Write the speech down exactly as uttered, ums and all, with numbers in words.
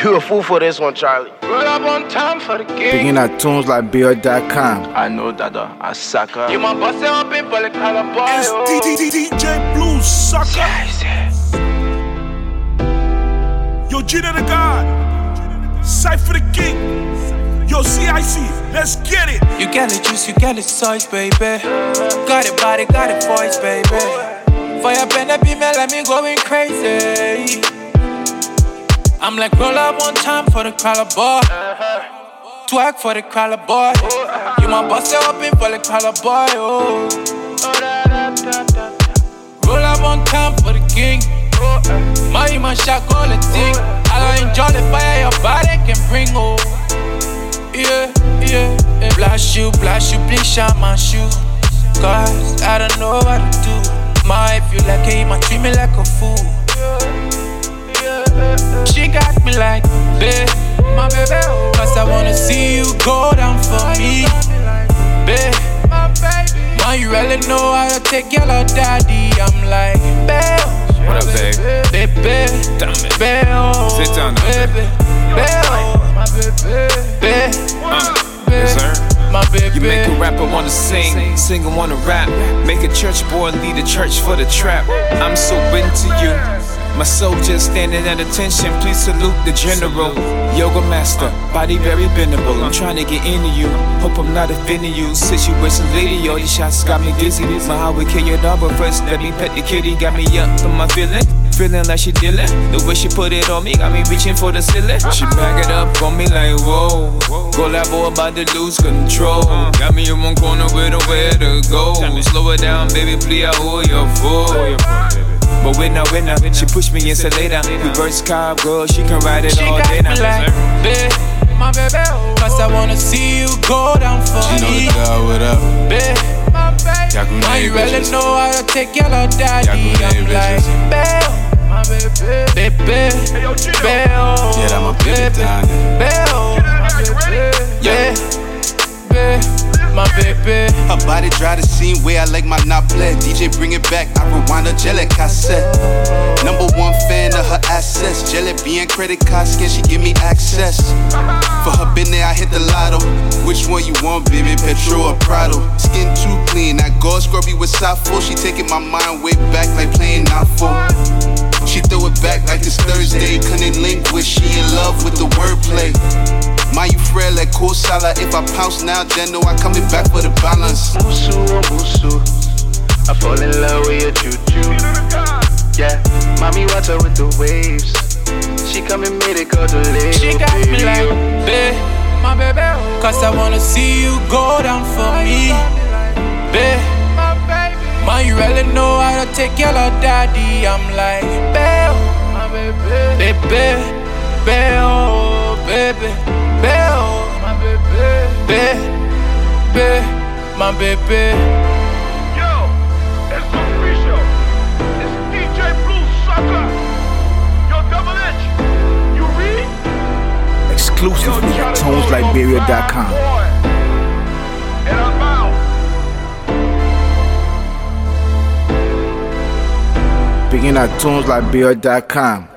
You a fool for this one, Charlie. Roll up on time for the game. Picking at tunes like beer dot com. I know that uh, I sucker. You my boss up in for the color boy. It's D J Blue Sucker. Yes, yes. Yo, Gina the God. Cypher the King. Yo, C I C. Let's get it. You got the juice, you got the sauce, baby. Got it body, got it voice, baby. Fire bend be me, let me going crazy. I'm like, roll up one time for the collar boy. Twag for the collar boy. You my boss up in for the collar boy. Oh. Roll up one time for the king. My man shot call a thing. I enjoy the fire your body can bring. Oh, yeah, yeah, yeah. Blast you, blast you, please shine my shoe. Cause I don't know what to do. My, if you like it, you might treat me like a fool. She got me like, babe, my baby. Cause I wanna see you go down for me, babe. Man, you really know how to take your little daddy. I'm like, babe. What up, babe? Baby, Damn it. babe, oh, Sit down now, baby, babe, oh, my baby, babe, Uh, yes, sir. my baby. You make a rapper wanna sing, singer wanna rap. Make a church boy lead a church for the trap. I'm so into you. My soldiers standing at attention, please salute the general. Yoga master, body very bendable. I'm trying to get into you, hope I'm not offending you. Situation lady, all these shots got me dizzy. My heart would kill your dog, but first let me pet the kitty. Got me up for my feeling, feeling like she dealing. The way she put it on me, got me reaching for the ceiling. She back it up on me like whoa. Go that boy about to lose control. Got me in one corner with nowhere to go. Slow it down, baby, please, I owe your full. But winner, winner, she pushed me in later. Reverse car, girl, she can ride it She all got day me now. like, babe, my baby. Cause I wanna see you go down for She know me, the dog, what up? babe. Y'all Man, grenade you really bitches. know how to take your little daddy. Y'all I'm grenade like, bitches. babe, my baby, baby, babe, oh, Yeah, that my baby down there. babe, oh, my baby, yeah, babe, my baby. Her body dry the scene where I like my not bled. D J bring it back, I rewind a jelly cassette. Number one fan of her assets. Jelly being credit card scan, she give me access. For her business, I hit the lotto. Which one you want, baby? Petrol or Prado? Skin too clean, that gold scrubby with Safo. She taking my mind way back like playing Nafo. She throw it back like it's Thursday. Couldn't link with, she in love with the wordplay. My you frail like cool salad. If I pounce now, then know I coming back for the balance. Musu, oh Musu, I fall in love with your choo-choo. Yeah, mommy water with the waves. She come and made it go to late. She got me like, babe, my baby. Cause I wanna see you go down for me, babe. Man, you really know how to take your little daddy. I'm like, babe, my baby, baby, babe, oh, baby, babe, oh, my baby, babe, babe, my baby. Yo, it's official. It's D J Blue Sucker. Yo, Double H. You read? Exclusively at tunes like beer dot com. And I'm out. Picking at tunes like beer dot com.